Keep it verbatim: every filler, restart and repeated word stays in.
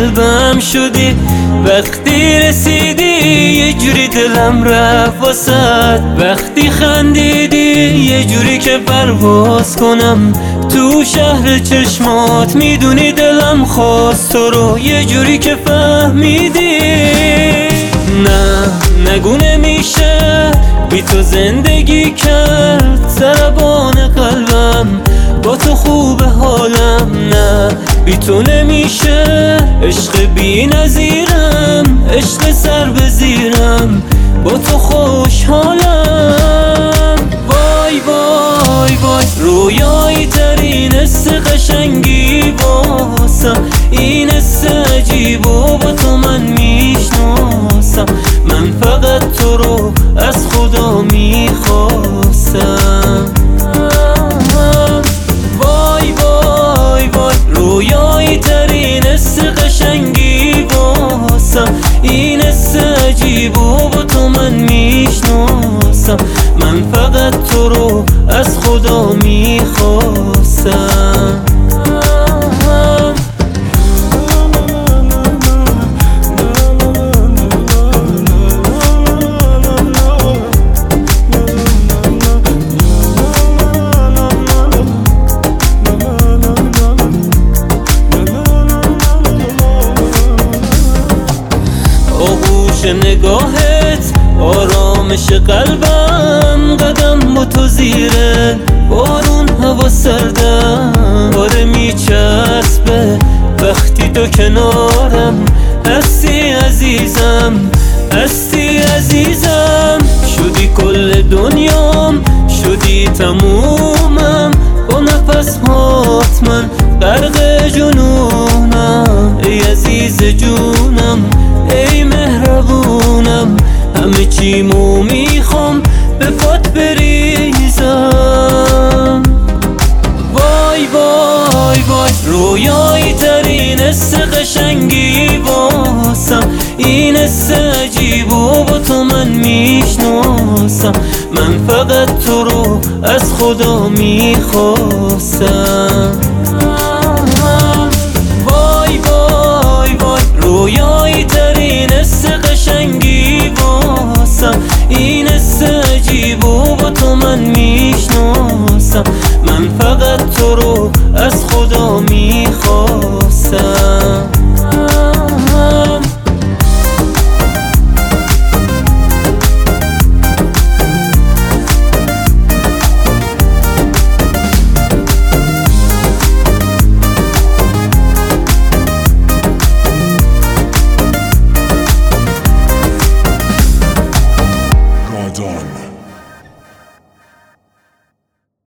قلبم شدی، وقتی رسیدی یه جوری دلم رفت واسد، وقتی خندیدی یه جوری که پرواز کنم تو شهر چشمات، میدونی دلم خواست تو رو یه جوری که فهمیدی. نه نگو نمیشه بی تو زندگی کرد، ضربان قلبم با تو خوب حالم، نه بی تو نمیشه عشق بی نظیرم، عشق سر به زیرم با تو خوشحالم. وای وای وای رویایی ترین حس قشنگی واسم، این حس عجیب و با تو من میشناسم، من فقط تو رو از خدا میخواستم. وای وای وای رویایی ترین حس قشنگی واسم، این حس عجیب و با تو من میشناسم، من فقط تو رو از خدا میخواستم. آغوش نگاهت آرامش قلبم، قدم با تو زیره بارون هوا سردم، باره میچسبه وقتی تو کنارم، هستی عزیزم هستی عزیزم، شدی کل دنیام شدی تمومم، با نفس هات من غرق جنونم، ای عزیز جونم ای مهربونم، همه چیمو میخوام به پات بریزم. وای وای وای رویایی ترین حس قشنگی واسم، این حس عجیب و با تو من میشناسم، من فقط تو رو از خدا میخواستم.